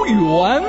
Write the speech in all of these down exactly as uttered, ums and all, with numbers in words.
园。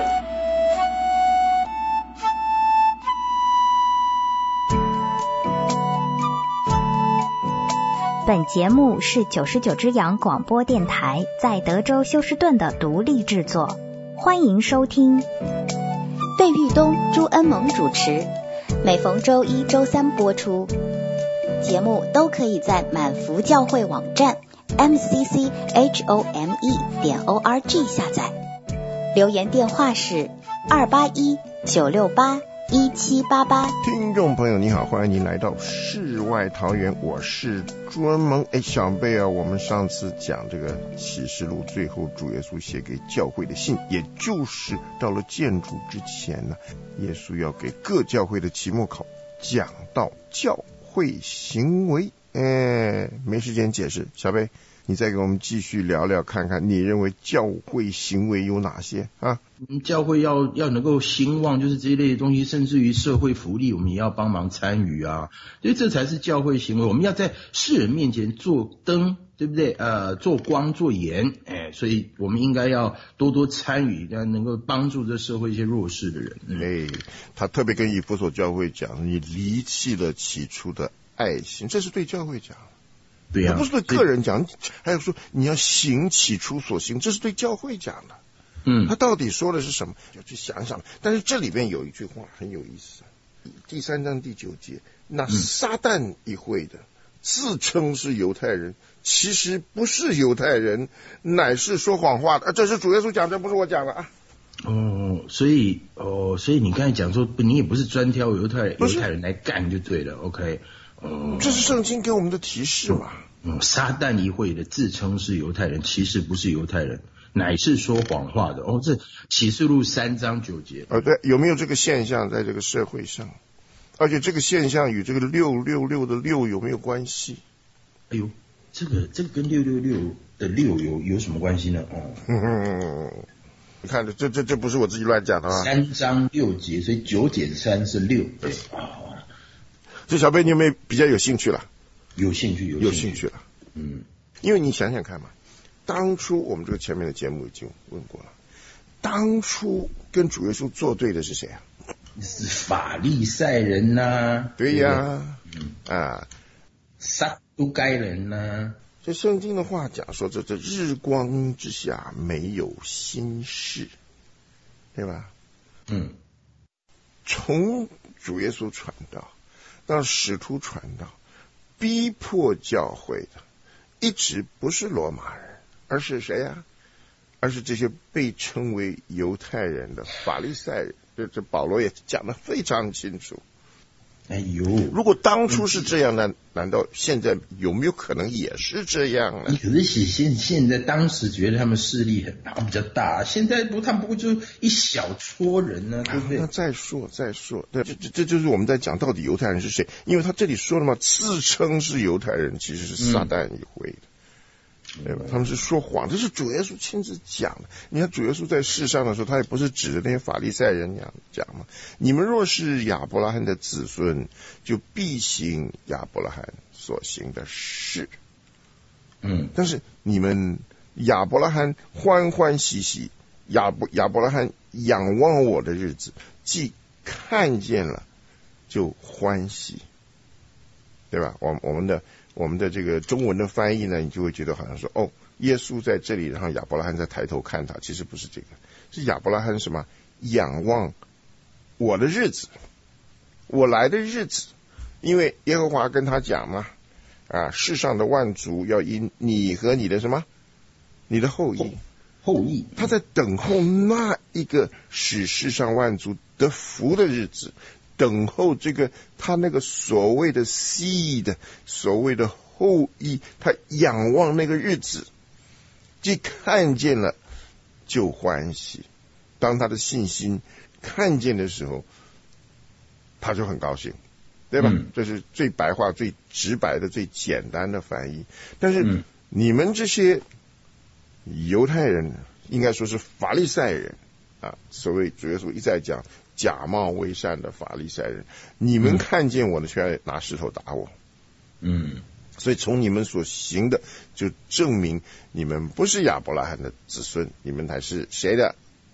本节目是九十九只羊广播电台在德州休斯顿的独立制作，欢迎收听。 费玉东、朱恩萌主持，每逢周一、周三播出。节目都可以在满福教会网站 m c c h o m e 点 o r g 下载。留言电话是二八一九六八一七八八。 听众朋友你好，欢迎您来到世外桃源，我是朱恩萌。哎，小贝啊，我们上次讲这个启示录最后主耶稣写给教会的信，也就是到了建主之前呢，耶稣要给各教会的期末考讲到教会行为。哎，没时间解释，小贝你再给我们继续聊聊看看，你认为教会行为有哪些啊？ 教会要要能够兴旺，就是这一类的东西，甚至于社会福利，我们也要帮忙参与啊。所以这才是教会行为。我们要在世人面前做灯，对不对？呃，做光做盐，哎，所以我们应该要多多参与，能够帮助这社会一些弱势的人。嗯、 哎，他特别跟以弗所教会讲，你离弃了起初的爱心，这是对教会讲。 对呀、啊， 不是对个人讲，还有说你要行起初所行，这是对教会讲的。 嗯， 他到底说的是什么？要去想想。但是这里边有一句话很有意思，第三章第九节，那撒旦一会的、嗯、自称是犹太人，其实不是犹太人，乃是说谎话的。啊，这是主耶稣讲，这不是我讲的啊。 哦，所以哦，所以你刚才讲说，你也不是专挑犹太犹太人来干就对了。OK。哦， 这是圣经给我们的提示嘛？ 嗯，撒旦一会的自称是犹太人，其实不是犹太人，乃是说谎话的。哦，这启示录三章九节。 哦，对，有没有这个现象在这个社会上？而且这个现象与这个六六六的六有没有关系？ 哎呦，这个这个跟六六六的六有有什么关系呢？哦， 嗯，你看这这这不是我自己乱讲的啊。 三章六节，所以九减三是六。对啊。 这小贝你有没有比较有兴趣了？ 有兴趣，有有兴趣了。 嗯， 因为你想想看嘛，当初我们这个前面的节目已经问过了，当初跟主耶稣作对的是谁啊？ 是法利赛人呐、啊。 对呀、啊，嗯啊， 撒都该人呐、啊。 这圣经的话讲说，这这日光之下没有新事，对吧？ 嗯， 从主耶稣传道到使徒传道，逼迫教会的一直不是罗马人，而是谁呀、啊？而是这些被称为犹太人的法利赛人。这这保罗也讲得非常清楚。 哎呦， 如果当初是这样，那难道现在有没有可能也是这样呢？ 可是现现在当时觉得他们势力很比较大，现在不他们不过就一小撮人呢、啊，对不对？ 那再说再说，对，这这这就是我们在讲到底犹太人是谁？因为他这里说了嘛，自称是犹太人，其实是撒旦一会的。嗯，对吧？他们是说谎，这是主耶稣亲自讲的。你看主耶稣在世上的时候，他也不是指着那些法利赛人讲讲嘛。你们若是亚伯拉罕的子孙，就必行亚伯拉罕所行的事。 嗯， 但是你们亚伯拉罕欢欢喜喜，亚伯亚伯拉罕仰望我的日子，既看见了就欢喜，对吧？我我们的。我们的这个中文的翻译呢，你就会觉得好像说，哦，耶稣在这里，然后亚伯拉罕在抬头看他，其实不是这个，是亚伯拉罕什么？仰望我的日子，我来的日子，因为耶和华跟他讲嘛，啊，世上的万族要因你和你的什么，你的后裔， 后裔， 他在等候那一个使世上万族得福的日子。等候这个他那个所谓的 seed， 所谓的后裔，他仰望那个日子，既看见了就欢喜。当他的信心看见的时候，他就很高兴，对吧？嗯、这是最白话、最直白的、最简单的翻译。但是你们这些犹太人，应该说是法利赛人啊，所谓主耶稣一再讲。假冒为善的法利赛人，你们看见我的，却拿石头打我。 嗯， 所以从你们所行的，就证明你们不是亚伯拉罕的子孙，你们才是谁的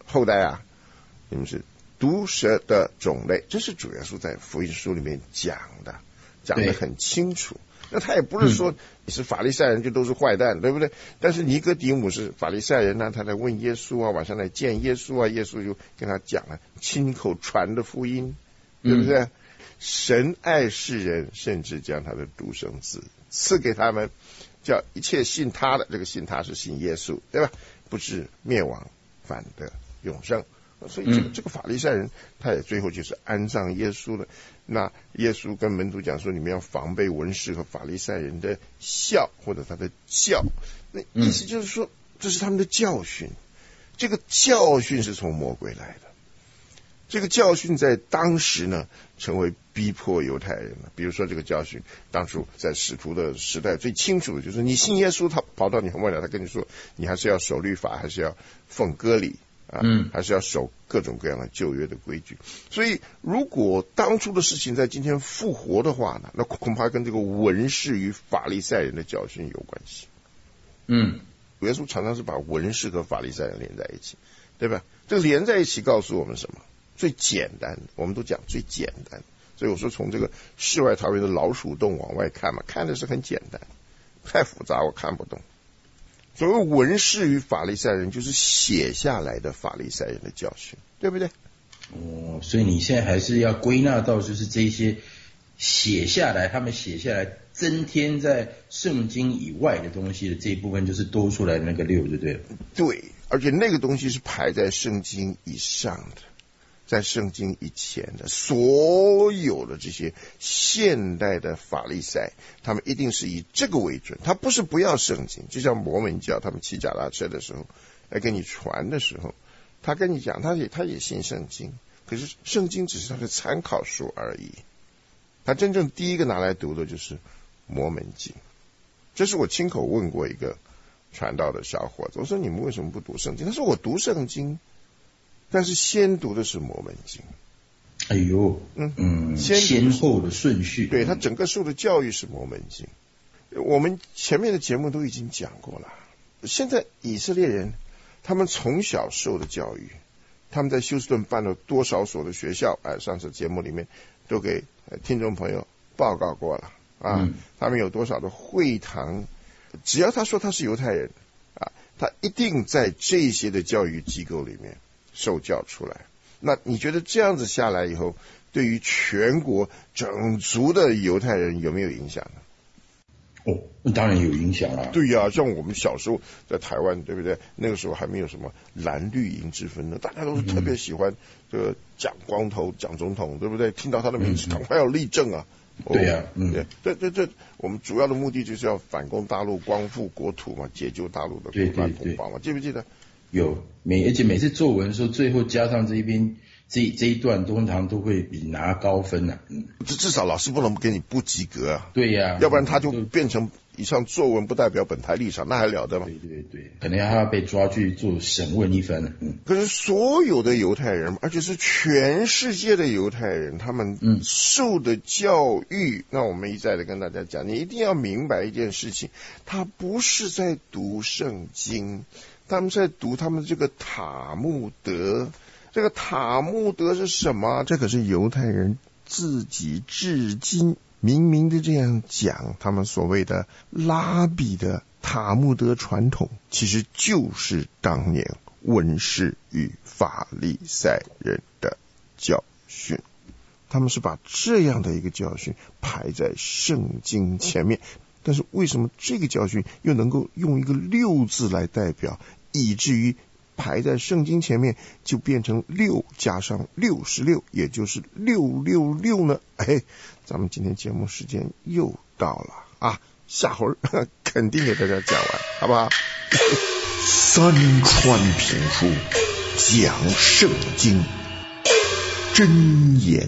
后代啊，你们是毒蛇的种类，这是主耶稣在福音书里面讲的，讲得很清楚。那他也不是说你是法利赛人就都是坏蛋，对不对？但是尼哥底母是法利赛人呢、啊，他来问耶稣啊，晚上来见耶稣啊，耶稣就跟他讲了亲口传的福音，对不对？嗯、神爱世人，甚至将他的独生子赐给他们，叫一切信他的，这个信他是信耶稣，对吧？不至灭亡，反得永生。所以这个这个法利赛人，他也最后就是安葬耶稣了。那耶稣跟门徒讲说，你们要防备文士和法利赛人的笑或者他的教，那意思就是说，这是他们的教训。这个教训是从魔鬼来的。这个教训在当时呢，成为逼迫犹太人了。比如说这个教训，当初在使徒的时代最清楚的就是，你信耶稣，他跑到你后面来，他跟你说，你还是要守律法，还是要奉割礼。啊，嗯，还是要守各种各样的旧约的规矩。所以，如果当初的事情在今天复活的话呢，那恐怕跟这个文士与法利赛人的教训有关系。嗯，耶稣常常是把文士和法利赛人连在一起，对吧？这个连在一起告诉我们什么？最简单的，我们都讲最简单。所以我说，从这个世外桃源的老鼠洞往外看嘛，看的是很简单，太复杂我看不懂。所谓文士与法利赛人，就是写下来的法利赛人的教训，对不对？ 哦，所以你现在还是要归纳到，就是这些写下来，他们写下来增添在圣经以外的东西的这一部分，就是多出来的那个六，对不对？ 对，而且那个东西是排在圣经以上的，在圣经以前的所有的这些现代的法利赛，他们一定是以这个为准，他不是不要圣经。就像摩门教他们骑脚踏车的时候来跟你传的时候，他跟你讲他也他也信圣经，可是圣经只是他的参考书而已。他真正第一个拿来读的就是摩门经。这是我亲口问过一个传道的小伙子，我说你们为什么不读圣经？他说我读圣经，但是先读的是摩门经。 哎呦，嗯嗯，先后的顺序， 对，他整个受的教育是摩门经。我们前面的节目都已经讲过了。现在以色列人他们从小受的教育，他们在休斯顿办了多少所的学校，哎，上次节目里面都给听众朋友报告过了啊。嗯、他们有多少的会堂，只要他说他是犹太人啊，他一定在这些的教育机构里面受教出来。那你觉得这样子下来以后，对于全国整族的犹太人有没有影响呢？ 哦，那当然有影响啊。 对呀、啊，像我们小时候在台湾，对不对？那个时候还没有什么蓝绿营之分呢，大家都是特别喜欢这个蒋光头、蒋总统，对不对？听到他的名字，赶快要立正啊！ 哦、对呀、啊，嗯， 对，这这这，我们主要的目的就是要反攻大陆、光复国土嘛，解救大陆的苦难同胞嘛，记不记得？ 有每而且每次作文的时候，最后加上这一边这这一段，通常都会比拿高分呐、啊。嗯， 至至少老师不能给你不及格啊。 对呀、啊， 要不然他就变成以上作文不代表本台立场，那还了得吗？ 对对对，可能还要被抓去做审问一番呢。嗯， 可是所有的犹太人，而且是全世界的犹太人，他们受的教育，嗯、那我们一再的跟大家讲，你一定要明白一件事情，他不是在读圣经。他们在读他们这个塔木德，这个塔木德是什么？这可是犹太人自己至今明明的这样讲，他们所谓的拉比的塔木德传统，其实就是当年文士与法利赛人的教训。他们是把这样的一个教训排在圣经前面，但是为什么这个教训又能够用一个六字来代表，以至于排在圣经前面就变成六加上六十六，也就是六六六呢？哎，咱们今天节目时间又到了啊，下回肯定给大家讲完，好不好？三川评书讲圣经真言。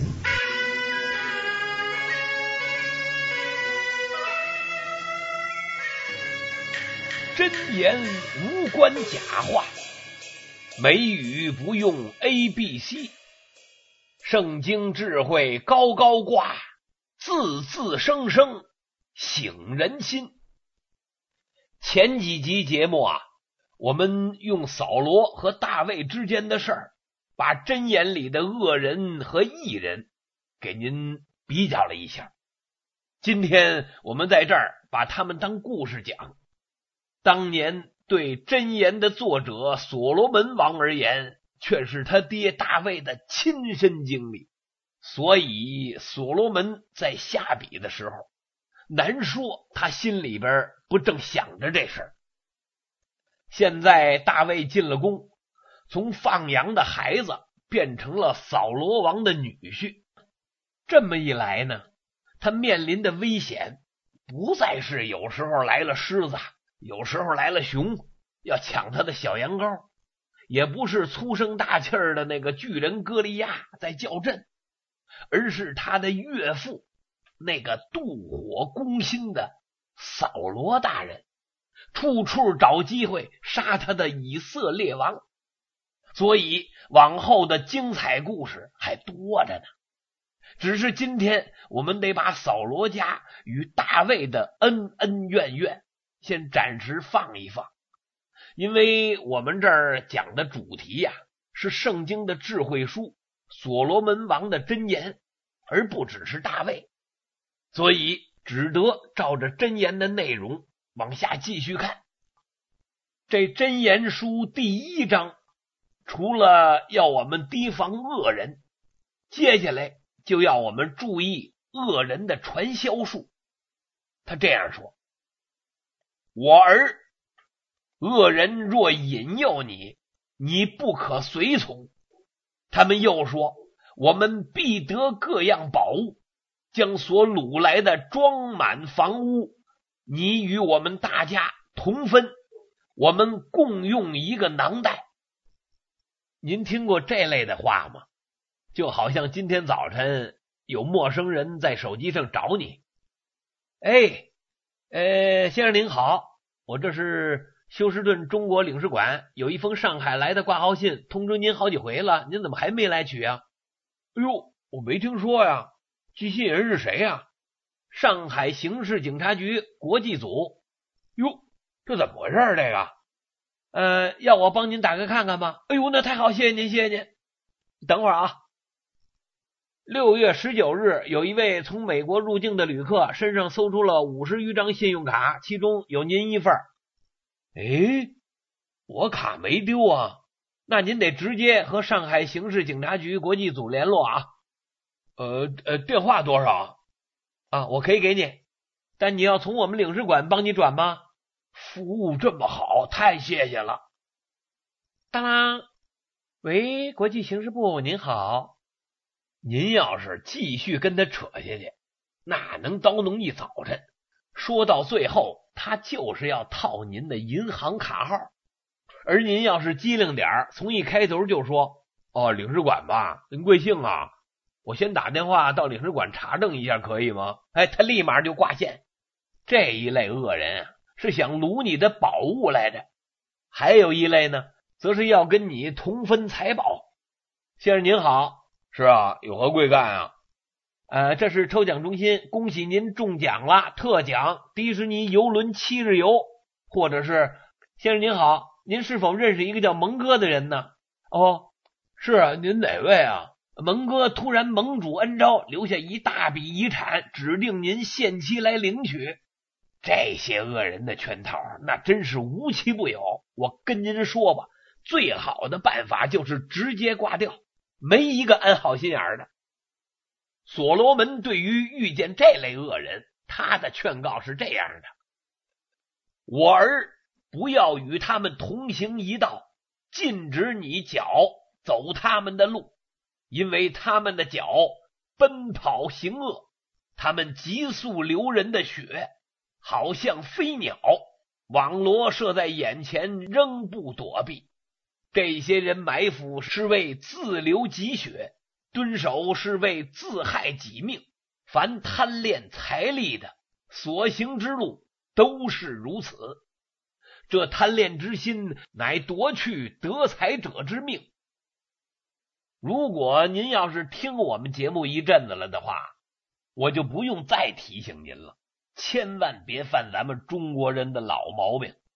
真言无关假话，美语不用 A B C， 圣经智慧高高挂，字字声声醒人心。前几集节目啊， 我们用扫罗和大卫之间的事儿，把箴言里的恶人和义人给您比较了一下。今天我们在这儿把他们当故事讲。当年对箴言的作者所罗门王而言，却是他爹大卫的亲身经历，所以所罗门在下笔的时候，难说他心里边不正想着这事儿。现在大卫进了宫，从放羊的孩子变成了扫罗王的女婿，这么一来呢，他面临的危险不再是有时候来了狮子，有时候来了熊要抢他的小羊羔，也不是粗声大气儿的那个巨人歌利亚在叫阵，而是他的岳父那个妒火攻心的扫罗大人，处处找机会杀他的以色列王。所以往后的精彩故事还多着呢。只是今天我们得把扫罗家与大卫的恩恩怨怨先暂时放一放，因为我们这儿讲的主题呀、啊，是圣经的智慧书所罗门王的箴言，而不只是大卫，所以只得照着箴言的内容往下继续看。这箴言书第一章，除了要我们提防恶人，接下来就要我们注意恶人的传销术。他这样说：我儿，恶人若引诱你，你不可随从。他们又说，我们必得各样宝物，将所掳来的装满房屋，你与我们大家同分，我们共用一个囊袋。您听过这类的话吗？就好像今天早晨有陌生人在手机上找你，哎，呃，先生您好，我这是休斯顿中国领事馆，有一封上海来的挂号信，通知您好几回了，您怎么还没来取啊？哎呦，我没听说呀，寄信人是谁呀？上海刑事警察局国际组。哟，这怎么回事这个？呃，要我帮您打开看看吗？哎呦，那太好，谢谢您，谢谢您。等会儿啊。六月十九日，有一位从美国入境的旅客身上搜出了五十余张信用卡，其中有您一份。哎，我卡没丢啊，那您得直接和上海刑事警察局国际组联络啊。呃呃，电话多少啊？我可以给你，但你要从我们领事馆帮你转吗？服务这么好，太谢谢了。当当，喂，国际刑事部，您好。您要是继续跟他扯下去，那能叨弄一早晨，说到最后他就是要套您的银行卡号。而您要是机灵点儿，从一开头就说，哦，领事馆吧，您贵姓啊？我先打电话到领事馆查证一下可以吗？哎，他立马就挂线。这一类恶人啊，是想掳你的宝物来着。还有一类呢，则是要跟你同分财宝。先生您好。是啊，有何贵干啊？呃，这是抽奖中心，恭喜您中奖了，特奖迪士尼游轮七日游。或者是，先生您好，您是否认识一个叫蒙哥的人呢？哦，是啊，您哪位啊？蒙哥突然蒙主恩召，留下一大笔遗产，指定您限期来领取。这些恶人的圈套那真是无奇不有。我跟您说吧，最好的办法就是直接挂掉，没一个安好心眼的。所罗门对于遇见这类恶人，他的劝告是这样的：我儿，不要与他们同行一道，禁止你脚走他们的路，因为他们的脚奔跑行恶，他们急速流人的血，好像飞鸟，网罗射在眼前，仍不躲避。这些人埋伏是为自流己血，蹲守是为自害己命。凡贪恋财力的，所行之路都是如此。这贪恋之心，乃夺去得财者之命。如果您要是听我们节目一阵子了的话，我就不用再提醒您了，千万别犯咱们中国人的老毛病。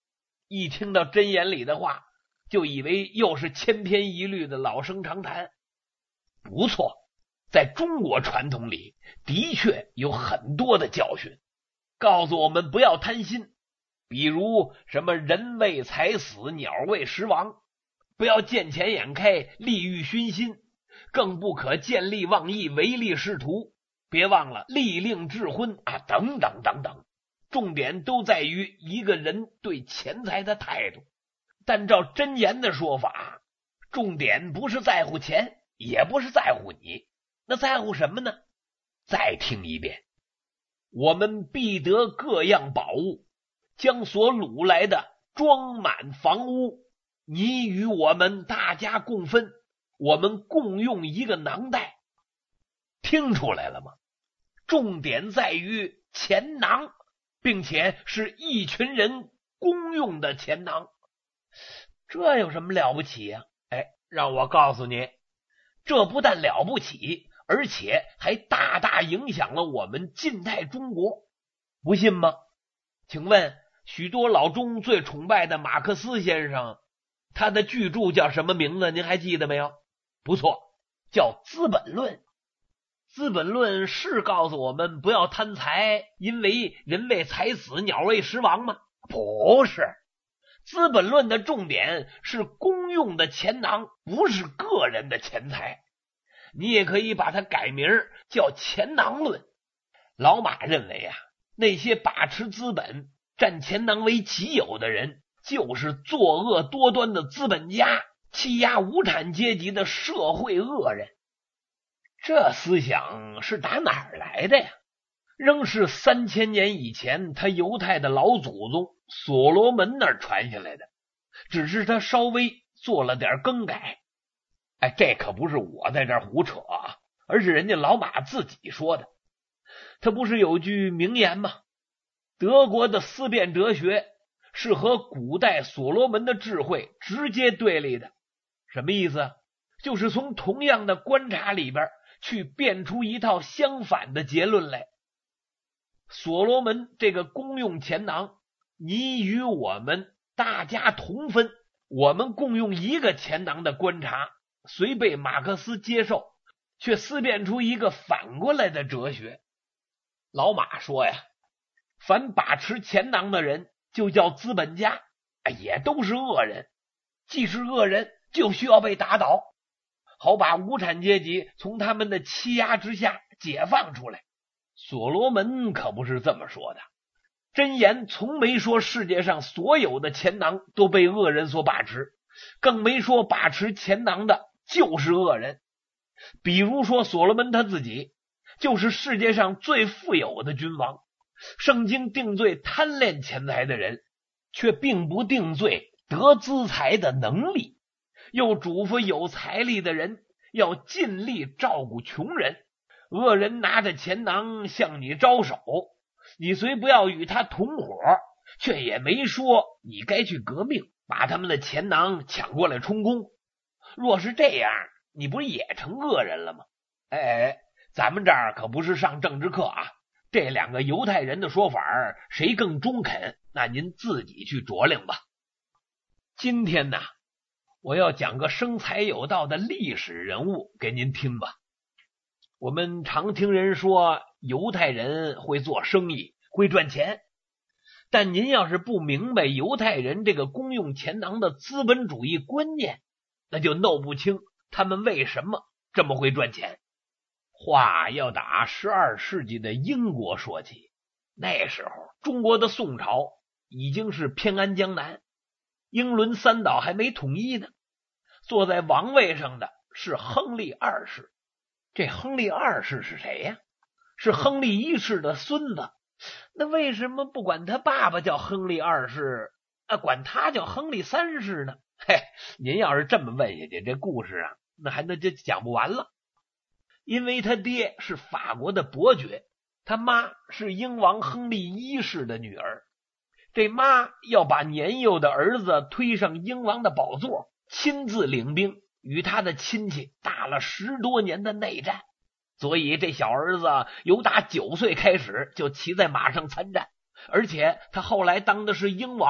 一听到箴言里的话，就以为又是千篇一律的老生常谈。不错，在中国传统里的确有很多的教训，告诉我们不要贪心，比如什么人为财死，鸟为食亡，不要见钱眼开，利欲熏心，更不可见利忘义，唯利是图，别忘了利令智昏啊，等等等等。重点都在于一个人对钱财的态度。但照箴言的说法，重点不是在乎钱，也不是在乎你，那在乎什么呢？再听一遍，我们必得各样宝物，将所掳来的装满房屋，你与我们大家共分，我们共用一个囊袋。听出来了吗？重点在于钱囊，并且是一群人公用的钱囊。这有什么了不起呀、啊？哎，让我告诉你，这不但了不起，而且还大大影响了我们近代中国。不信吗？请问许多老中最崇拜的马克思先生，他的巨著叫什么名字？您还记得没有？不错，叫《资本论》。《资本论》是告诉我们不要贪财，因为人为财死，鸟为食亡吗？不是，《资本论》的重点是公用的钱囊，不是个人的钱财。你也可以把它改名叫《钱囊论》。老马认为啊，那些把持资本、占钱囊为己有的人，就是作恶多端的资本家，欺压无产阶级的社会恶人。这思想是打哪儿来的呀？仍是三千年以前他犹太的老祖宗所罗门那儿传下来的，只是他稍微做了点更改。哎，这可不是我在这儿胡扯啊，而是人家老马自己说的。他不是有句名言吗？德国的思辨哲学是和古代所罗门的智慧直接对立的。什么意思？就是从同样的观察里边去辩出一套相反的结论来。所罗门这个公用钱囊，你与我们大家同分，我们共用一个钱囊的观察，虽被马克思接受，却思辨出一个反过来的哲学。老马说呀，凡把持钱囊的人就叫资本家，也都是恶人，既是恶人就需要被打倒，好把无产阶级从他们的欺压之下解放出来。所罗门可不是这么说的，箴言从没说世界上所有的钱囊都被恶人所把持，更没说把持钱囊的就是恶人。比如说所罗门他自己就是世界上最富有的君王，圣经定罪贪恋钱财的人，却并不定罪得资财的能力，又嘱咐有财力的人要尽力照顾穷人。恶人拿着钱囊向你招手，你虽不要与他同伙，却也没说你该去革命，把他们的钱囊抢过来充公。若是这样，你不是也成恶人了吗？哎，咱们这儿可不是上政治课啊，这两个犹太人的说法谁更中肯，那您自己去酌量吧。今天呢，我要讲个生财有道的历史人物给您听吧。我们常听人说犹太人会做生意，会赚钱，但您要是不明白犹太人这个公用钱囊的资本主义观念，那就弄不清他们为什么这么会赚钱。话要打十二世纪的英国说起，那时候中国的宋朝已经是偏安江南，英伦三岛还没统一呢。坐在王位上的是亨利二世。这亨利二世是谁呀？是亨利一世的孙子。那为什么不管他爸爸叫亨利二世，啊，管他叫亨利三世呢？嘿，您要是这么问下去，这故事啊，那还能就讲不完了。因为他爹是法国的伯爵，他妈是英王亨利一世的女儿。这妈要把年幼的儿子推上英王的宝座，亲自领兵与他的亲戚打了十多年的内战，所以这小儿子由打九岁开始就骑在马上参战，而且他后来当的是英王，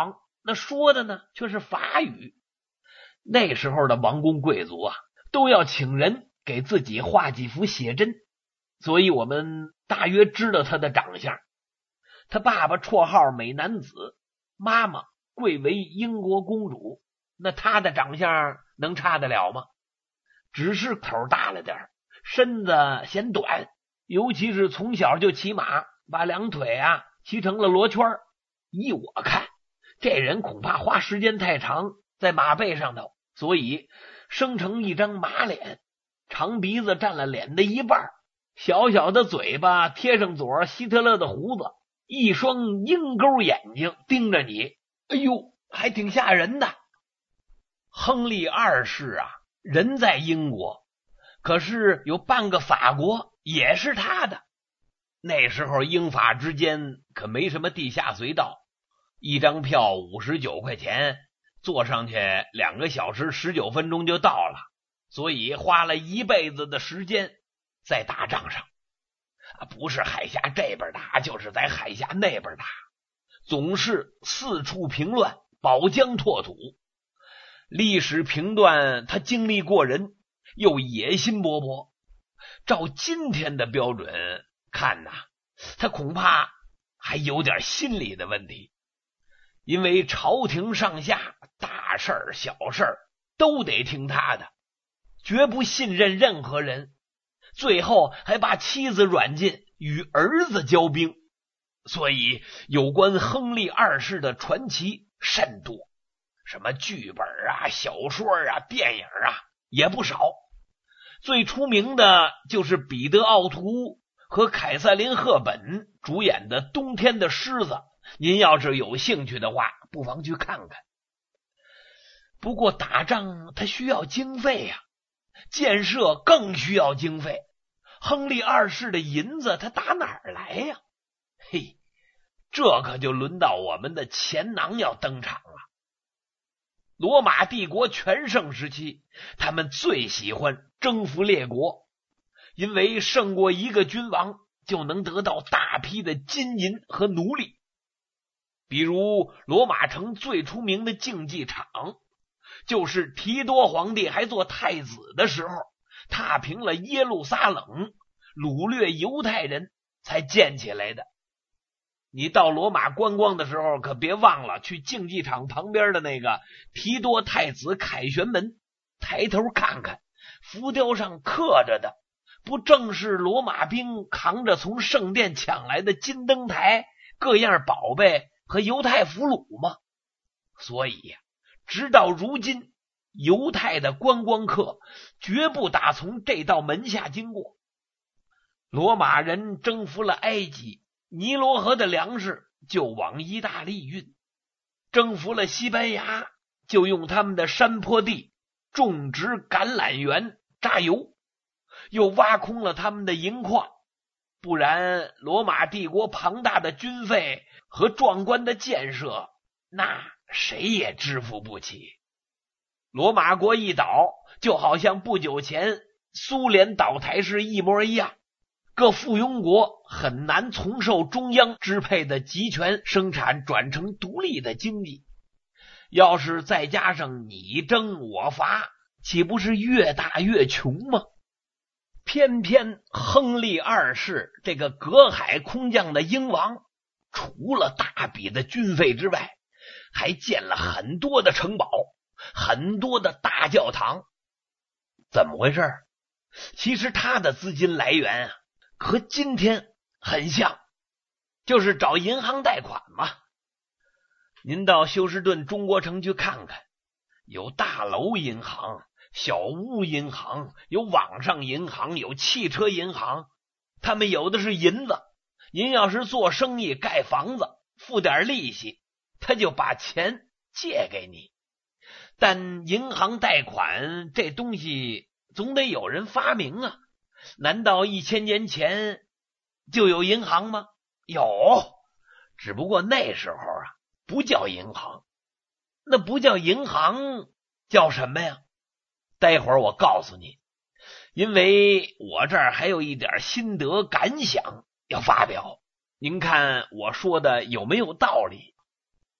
那说的呢却是法语。那时候的王公贵族啊，都要请人给自己画几幅写真，所以我们大约知道他的长相。他爸爸绰号美男子，妈妈贵为英国公主，那他的长相能差得了吗？只是头大了点，身子显短，尤其是从小就骑马，把两腿啊骑成了罗圈。依我看，这人恐怕花时间太长在马背上头，所以生成一张马脸，长鼻子占了脸的一半，小小的嘴巴贴上佐尔希特勒的胡子，一双鹰钩眼睛盯着你，哎呦，还挺吓人的。亨利二世啊，人在英国，可是有半个法国也是他的。那时候英法之间可没什么地下隧道，一张票五十九块钱，坐上去两个小时十九分钟就到了，所以花了一辈子的时间在打仗上，不是海峡这边打，就是在海峡那边打，总是四处平乱，保疆拓土。历史评断他经历过人，又野心勃勃。照今天的标准看呐，他恐怕还有点心理的问题，因为朝廷上下大事儿小事儿都得听他的，绝不信任任何人，最后还把妻子软禁，与儿子交兵。所以有关亨利二世的传奇甚多，什么剧本啊、小说啊、电影啊也不少。最出名的就是彼得·奥图和凯瑟琳·赫本主演的《冬天的狮子》，您要是有兴趣的话，不妨去看看。不过打仗它需要经费呀、啊，建设更需要经费。亨利二世的银子他打哪儿来呀、啊？嘿，这可就轮到我们的钱囊要登场了。罗马帝国全盛时期，他们最喜欢征服列国，因为胜过一个君王就能得到大批的金银和奴隶。比如罗马城最出名的竞技场，就是提多皇帝还做太子的时候，踏平了耶路撒冷，掳掠犹太人才建起来的。你到罗马观光的时候，可别忘了去竞技场旁边的那个提多太子凯旋门，抬头看看，浮雕上刻着的不正是罗马兵扛着从圣殿抢来的金灯台、各样宝贝和犹太俘虏吗？所以呀、啊，直到如今，犹太的观光客绝不打从这道门下经过。罗马人征服了埃及，尼罗河的粮食就往意大利运，征服了西班牙，就用他们的山坡地种植橄榄园榨油，又挖空了他们的银矿，不然罗马帝国庞大的军费和壮观的建设，那谁也支付不起。罗马国一倒，就好像不久前苏联倒台时一模一样，各附庸国很难从受中央支配的集权生产转成独立的经济。要是再加上你争我伐，岂不是越打越穷吗？偏偏亨利二世这个隔海空降的英王，除了大笔的军费之外，还建了很多的城堡，很多的大教堂。怎么回事？其实他的资金来源啊，和今天很像，就是找银行贷款嘛。您到休斯顿中国城去看看，有大楼银行、小屋银行，有网上银行，有汽车银行，他们有的是银子，您要是做生意盖房子，付点利息，他就把钱借给你。但银行贷款这东西总得有人发明啊，难道一千年前就有银行吗？有，只不过那时候啊不叫银行。那不叫银行叫什么呀？待会儿我告诉你，因为我这儿还有一点心得感想要发表，您看我说的有没有道理？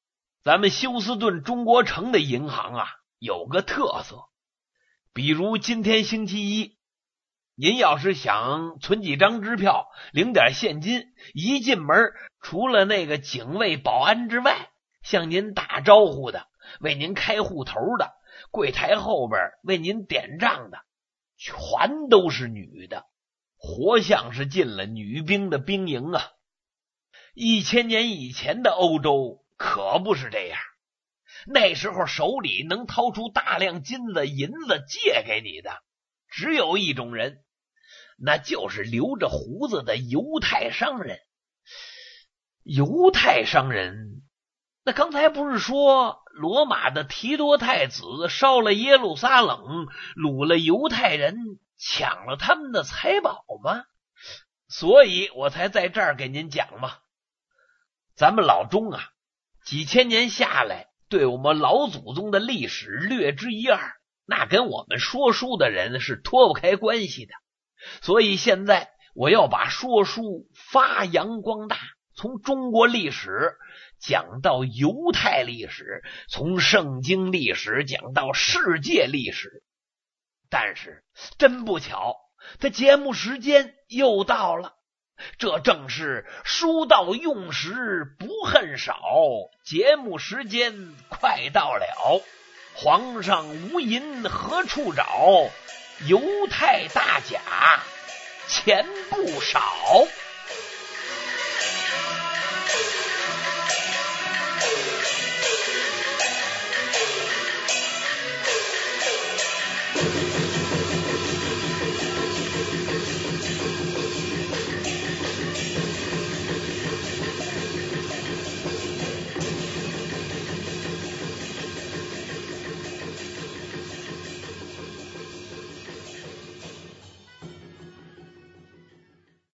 咱们休斯顿中国城的银行啊有个特色，比如今天星期一，您要是想存几张支票领点现金，一进门除了那个警卫保安之外，向您打招呼的，为您开户头的，柜台后边为您点账的，全都是女的，活像是进了女兵的兵营啊。一千年以前的欧洲可不是这样，那时候手里能掏出大量金子银子借给你的只有一种人，那就是留着胡子的犹太商人。犹太商人，那刚才不是说罗马的提多太子烧了耶路撒冷，掳了犹太人，抢了他们的财宝吗？所以我才在这儿给您讲嘛。咱们老中啊，几千年下来，对我们老祖宗的历史略知一二，那跟我们说书的人是脱不开关系的。所以现在我要把说书发扬光大，从中国历史讲到犹太历史，从圣经历史讲到世界历史。但是真不巧，这节目时间又到了，这正是书到用时不恨少，节目时间快到了，皇上无银何处找，犹太大甲钱不少。